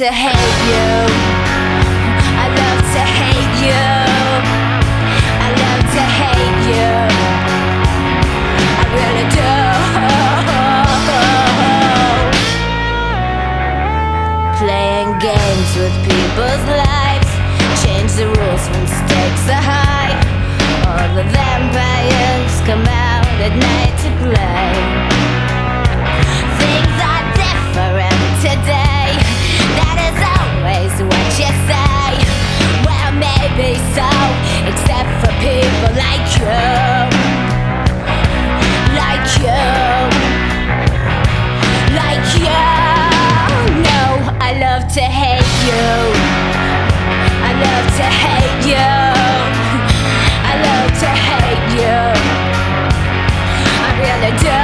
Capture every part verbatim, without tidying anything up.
to hate you. I love to hate you. I love to hate you. I really do. Playing games with people's lives, change the rules when stakes are high. All the vampires come out at night to play. Things are different today. That is always what you say. Well, maybe so, except for people like you. Like you. Like you. No, I love to hate you. I love to hate you. I love to hate you. I really do.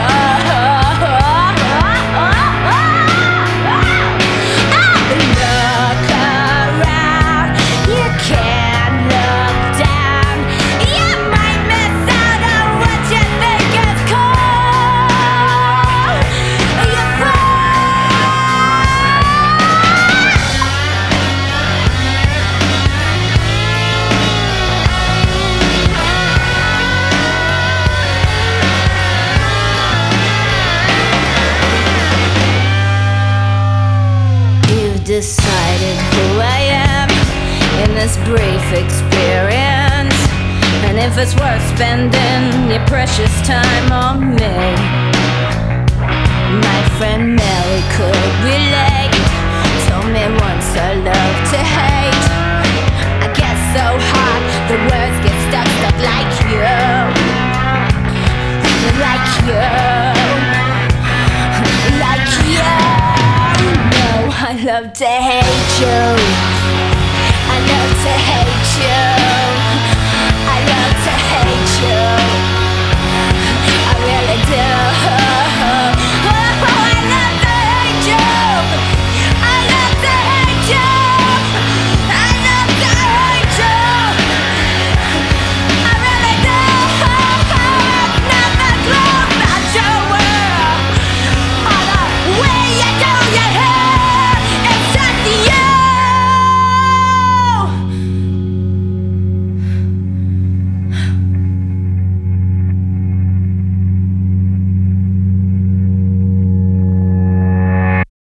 Look around, you can't look down. You might miss out on what you think is cool. You're decided who I am in this brief experience, and if it's worth spending your precious time on me. My friend Mary could relate, told me once I love to hate. I get so hot, the words get stuck, stuck like you. Like you. Like you. I love to hate you.